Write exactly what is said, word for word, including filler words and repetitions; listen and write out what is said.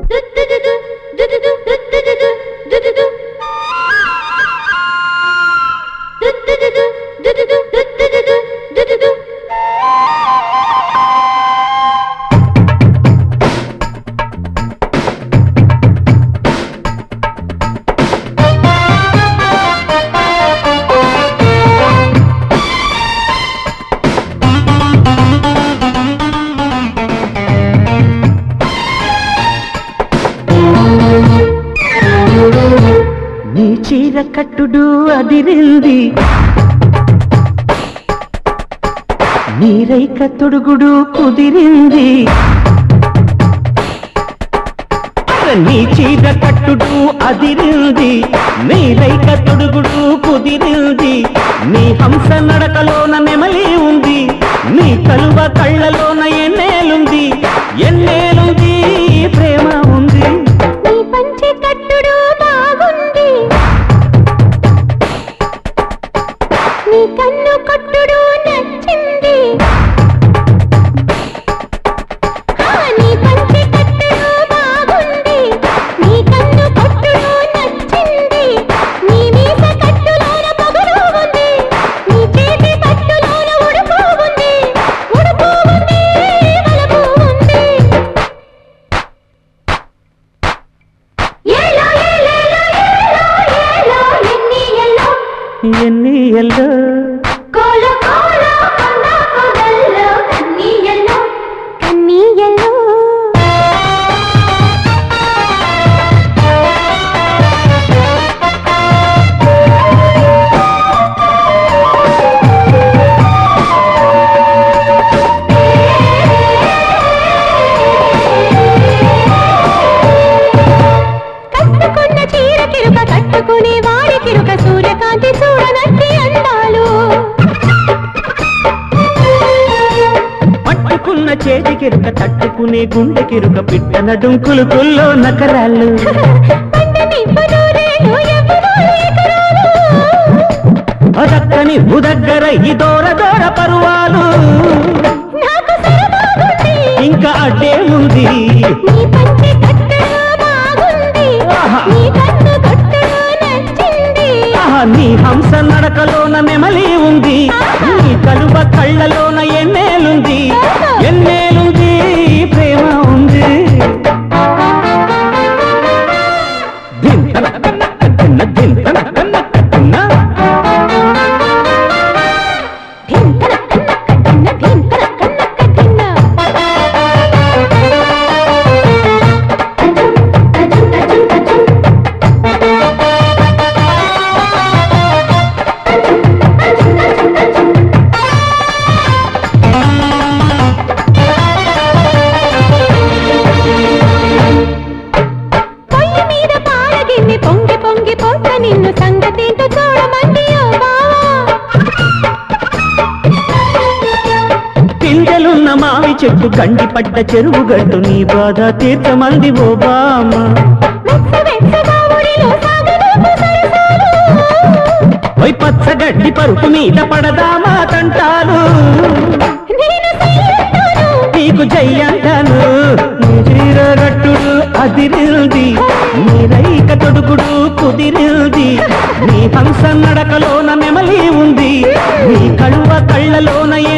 చీర కట్టుడు అదిరింది నీరైక తొడుగుడు కుదిరింది నీ చీర కట్టుడు అదిరింది నీరైక తొడుగుడు కుదిరింది నీ హంస నడకలోన నెమలి ఉంది నీ కలువ కళ్ళలోన ఎన్నేలుంది ఎన్నేలుంది ప్రేమ ఉంది నీ పంచె కట్టుడు బాగుంది నీ కన్ను కొట్టుడు నచ్చింది నీ పంచె కట్టుడు బాగుంది నీ కన్ను కొట్టుడు నచ్చింది నీ మీస కట్టులోన పొగరు ఉంది నీ చేతి పట్టులోన ఉడుపు ఉంది ఉడుపు ఉంది వలపు ఉంది ఏలో ఏలేలో ఏలో ఏలో ఎన్ని ఎల్లో ఎన్ని ఎల్లో కోలో కోలో కన్నా కోడల్లో కన్ని ఎల్లో కన్ని ఎల్లో కట్టుకున్న చీర కిరుక కట్టుకునే వాడి కిరుక సూర్యకాంతి చూడనట్టి అందాలు పట్టుకున్న చేతి కిరుక తట్టుకునే గుండె కిరుక పిట్టన డుంకులు కుల్లో నకరాలు పండని పదూరేలు ఎవ్వరాలు ఎకరాలు అదక్కని ఉదగ్గర ఈ దూర దూర పరువాలు నాకు సరదాగుంది ఇంకా అడ్డేముంది నీ పంచె కట్టుడు బాగుంది నీ కన్ను కొట్టుడు నచ్చింది ఆహా, నీ హంస నడకలోన నెమలి ఉంది నీ కలువ కళ్ళలోన ఎన్నేలుంది ఎన్నేలుంది ప్రేమ ఉంది దింతన కన్న కన్న దింతన కన్న కన్న ధింతన కన్న కన్న ధింతన కన్న కన్న పొయ్యి మీద పాలగిన్ని పొంగి పొంగి పోత నిన్ను సంగతేంటో చూడమంది ఓ బావా పిందెలున్న మావి చెట్టు గండి పడ్డ చెరువు గట్టు నీ బాధ తీర్థమంది ఓ బామ వెచ్చ వెచ్చగా ఒడిలో సాగదోపు సరసాలు వై పచ్చగడ్డి పరుపు మీద పడదామా తంటాలు నేను సయ్యంటాను నీకు జయ్యంటాను నీ చీరగట్టుడు అదిరింది నీ రైక తొడుగుడు కుదిరింది నీ హంస నడకలోన నెమలి ఉంది నీ కలువ కళ్ళలోన